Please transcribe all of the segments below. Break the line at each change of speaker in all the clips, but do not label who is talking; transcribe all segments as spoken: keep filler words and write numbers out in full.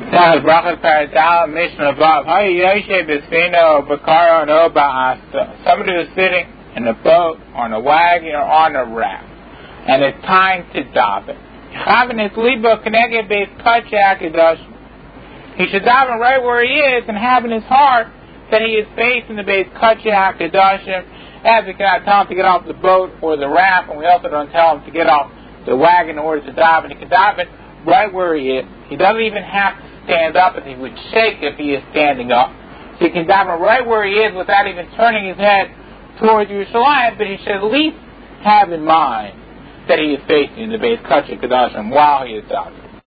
Now, the Brachas Paradal, Mishnah Vav, Hay Yoshe B'Sfina B'Kara No Ba'asta. Somebody who's sitting in a boat, on a wagon, or on a raft, and it's time to daven. He should daven right where he is and have in his heart that he is facing the Beit Kachei HaKadoshim, as we cannot tell him to get off the boat or the raft, and we also don't tell him to get off the wagon in order to daven. He can daven right where he is. He doesn't even have to stand up, as he would shake if he is standing up. So he can daven right where he is without even turning his head towards Yerushalayim, but he should at least have in mind that he is facing the Beit Kachei HaKadoshim while he is davening.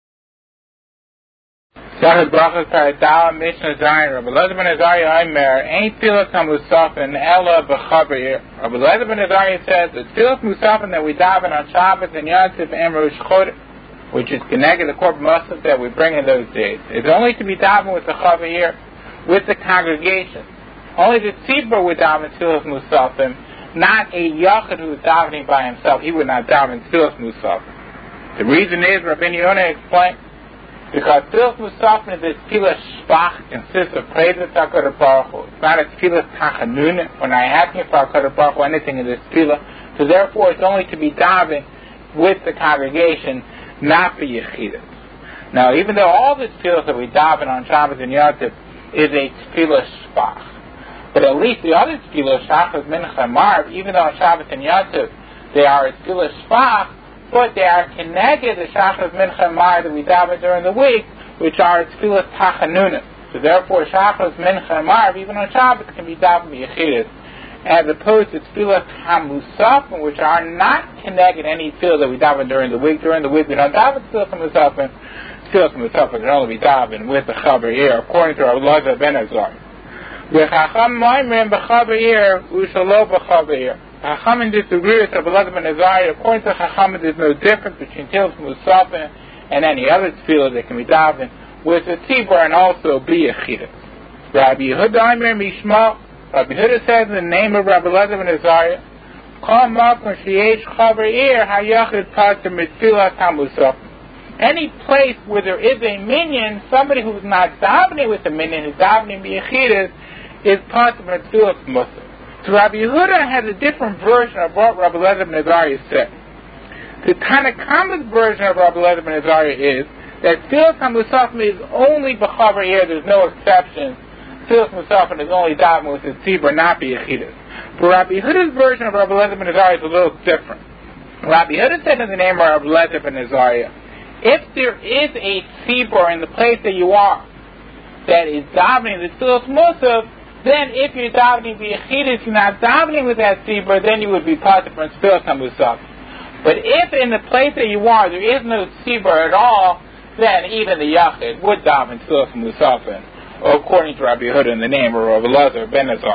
Sahad Brachas Paradal Mishnah Zayin Rabbi Elazar ben Azariah Aimer Ain't Tfilas HaMusafin Ella B'Chaber. Rabbi Elazar ben Azariah says that Tfilas Musafin that we daven on Shabbos and Yom Tov and Rosh Chodesh, which is connected to the Korban Musaf that we bring in those days, is only to be daven with the Chaver, with the congregation. Only the Tzibur would daven Tfilas Musafin, not a Yachid who is davening by himself. He would not daven Tfilas Musafin. The reason is, Rabbi Yonah explained, because Tfilas Musafin is a Tfilas Shvach, consists of praises to HaKadosh Baruch Hu. It's not a Tfilas Tachanun, when I ask him for HaKadosh Baruch Hu anything in this Tfilah. So therefore, it's only to be daven with the congregation, not for Yechidas. Now, even though all the Tfilas that we daven on Shabbos and Yom Tov is a Tfilas Shvach, but at least the other Tfilas, Shachas, Mincha, and Marv, even though on Shabbos and Yom Tov they are a Tfilas Shvach, but they are connected to Shachas, Mincha, and Marv that we daven during the week, which are Tfilas Tachanunim. So therefore, Shachas, Mincha, and Marv, even on Shabbos, can be daven by Yechidas, as opposed to Tfilas HaMusafin, which are not connected to any Tfilah that we daven during the week. During the week, we don't daven Tfilas HaMusafin. Tfilas HaMusafin can only be daven with the Chaver Yer, according to Rabbi Elazar ben Azariah. V'chacham moimrim b'chaver yer u'shalo b'chaver yer. Chachamim disagree with Rabbi Elazar ben Azariah. According to Chachamim, there's no difference between Tfilas Musafin and any other tefillah that can be daven with a tzibur and also be a chidas. Rabbi Yehuda Aimer Mishma. Rabbi Yehuda says in the name of Rabbi Elazar ben Azariah, Kol makom sheyesh chaver yer hayachid pater mitfilas hamusafin. Any place where there is a minion, somebody who's not davening with a minion, who's davening be a chidas, is possible in Tfilas Musaf. So Rabbi Yehuda has a different version of what Rabbi Elazar ben Azariah said. The Tanakhama's version of Rabbi Elazar ben Azariah is that Tfilas HaMusafin is only b'chaver yer, there's no exception. Tfilas Musafin is only daven with the tzibur, not be yechidas. But Rabbi Yehuda's version of Rabbi Elazar ben Azariah is a little different. Rabbi Yehuda said in the name of Rabbi Elazar ben Azariah, if there is a tzibur in the place that you are that is davening the Tfilas Musaf, then if you're davening the Yechidas, you're not davening with that tzibur, then you would be positive from Tfilas HaMusafin. But if in the place that you are there is no tzibur at all, then even the Yachid would daven Tfilas HaMusafin, according to Rabbi Yehuda in the name of Rabbi Elazar ben Azariah.